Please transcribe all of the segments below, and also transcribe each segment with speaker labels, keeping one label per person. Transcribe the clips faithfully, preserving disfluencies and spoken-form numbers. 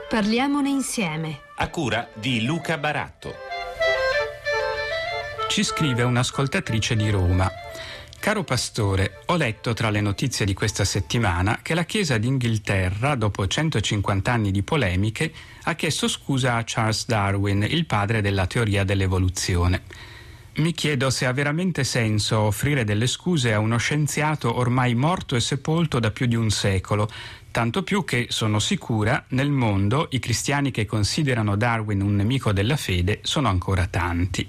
Speaker 1: Parliamone insieme.
Speaker 2: A cura di Luca Baratto.
Speaker 3: Ci scrive un'ascoltatrice di Roma. Caro pastore, ho letto tra le notizie di questa settimana che la Chiesa d'Inghilterra, dopo centocinquanta anni di polemiche, ha chiesto scusa a Charles Darwin, il padre della teoria dell'evoluzione. Mi chiedo se ha veramente senso offrire delle scuse a uno scienziato ormai morto e sepolto da più di un secolo, tanto più che, sono sicura, nel mondo i cristiani che considerano Darwin un nemico della fede sono ancora tanti.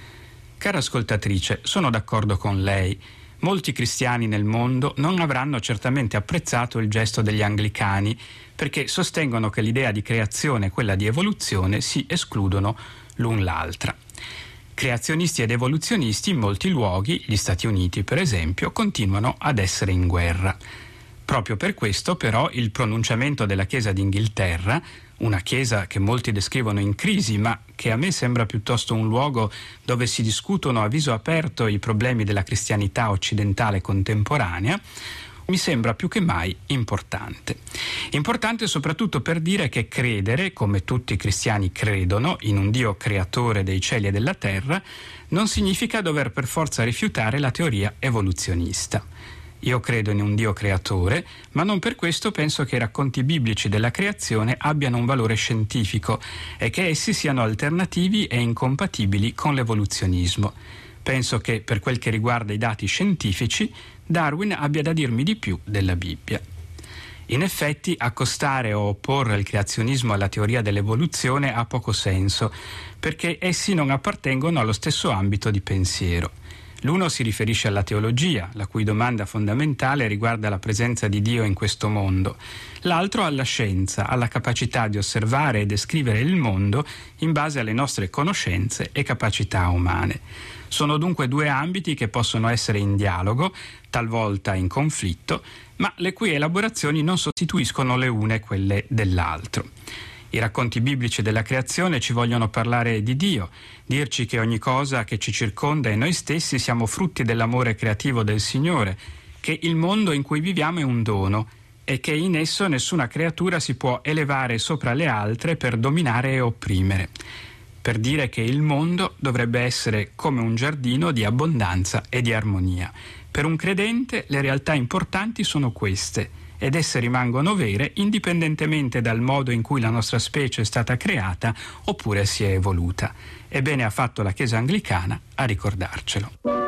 Speaker 3: Cara ascoltatrice, sono d'accordo con lei. Molti cristiani nel mondo non avranno certamente apprezzato il gesto degli anglicani, perché sostengono che l'idea di creazione e quella di evoluzione si escludono l'un l'altra. Creazionisti ed evoluzionisti in molti luoghi, gli Stati Uniti per esempio, continuano ad essere in guerra. Proprio per questo, però, il pronunciamento della Chiesa d'Inghilterra, una Chiesa che molti descrivono in crisi, ma che a me sembra piuttosto un luogo dove si discutono a viso aperto i problemi della cristianità occidentale contemporanea, mi sembra più che mai importante. Importante soprattutto per dire che credere, come tutti i cristiani credono, in un Dio creatore dei cieli e della terra, non significa dover per forza rifiutare la teoria evoluzionista. Io credo in un Dio creatore, ma non per questo penso che i racconti biblici della creazione abbiano un valore scientifico e che essi siano alternativi e incompatibili con l'evoluzionismo. Penso che, per quel che riguarda i dati scientifici, Darwin abbia da dirmi di più della Bibbia. In effetti, accostare o opporre il creazionismo alla teoria dell'evoluzione ha poco senso, perché essi non appartengono allo stesso ambito di pensiero. L'uno si riferisce alla teologia, la cui domanda fondamentale riguarda la presenza di Dio in questo mondo. L'altro alla scienza, alla capacità di osservare e descrivere il mondo in base alle nostre conoscenze e capacità umane. Sono dunque due ambiti che possono essere in dialogo, talvolta in conflitto, ma le cui elaborazioni non sostituiscono le une quelle dell'altro. I racconti biblici della creazione ci vogliono parlare di Dio, dirci che ogni cosa che ci circonda e noi stessi siamo frutti dell'amore creativo del Signore, che il mondo in cui viviamo è un dono e che in esso nessuna creatura si può elevare sopra le altre per dominare e opprimere, per dire che il mondo dovrebbe essere come un giardino di abbondanza e di armonia. Per un credente le realtà importanti sono queste, ed esse rimangono vere indipendentemente dal modo in cui la nostra specie è stata creata oppure si è evoluta. E bene ha fatto la Chiesa anglicana a ricordarcelo.